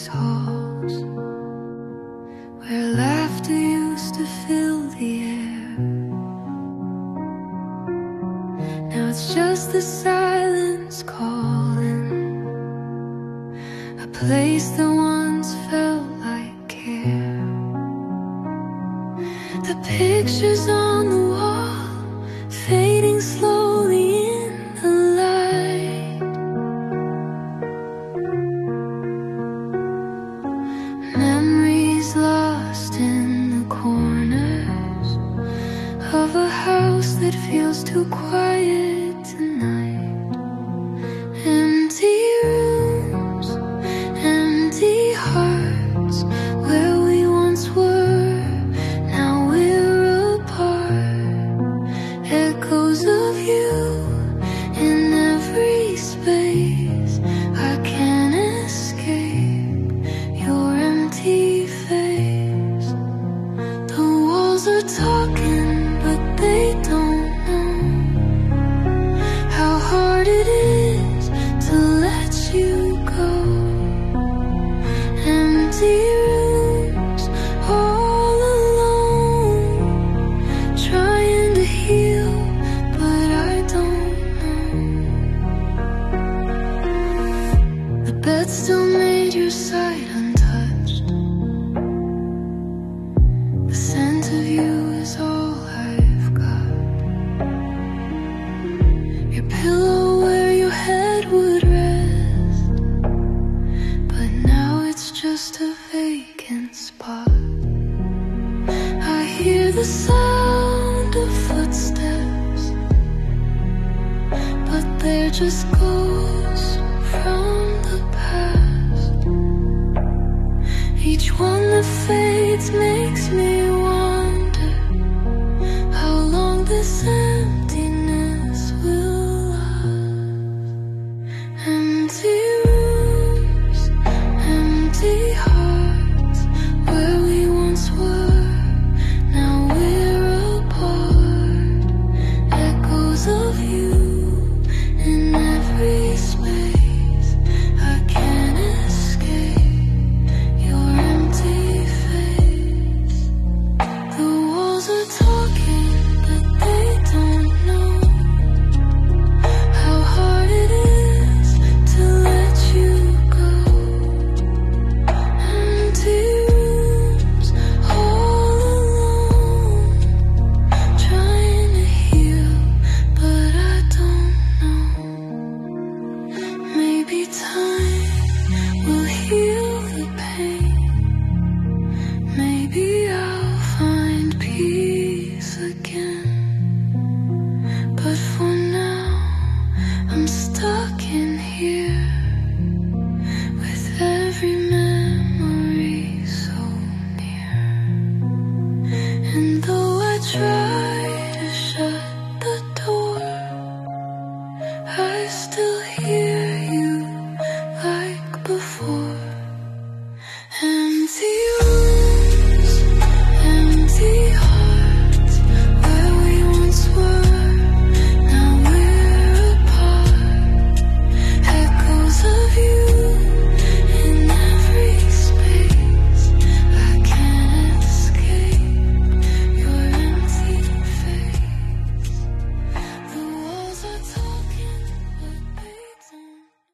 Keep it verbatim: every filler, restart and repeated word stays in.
these halls where laughter used to fill the air. Now it's just the silence calling, a place that once felt like care. The pictures on the wall fading slowly in the light. Memories lost in the corners of a house that feels too quiet tonight. Empty rooms, empty hearts, where we once were, now we're apart. Echoes of you in every space. I can't escape your empty face. The walls are talking, but they don't know how hard it is to let you go. Empty rooms, all alone, trying to heal, but I don't know. The bed still made your sight untouched. The scent of you is all I've got. Your pillow where your head would rest, but now it's just a vacant spot. I hear the sound of footsteps, but they're just ghosts from the past. Each one that fades makes me wonder how long this emptiness will last. Empty rooms, empty hearts, where we once were, now we're apart. Echoes of you in every space. I can't escape your empty face. The walls are talking, but they don't know how hard it is to let you go. Empty rooms, all alone, trying to heal, but I don't know. Maybe time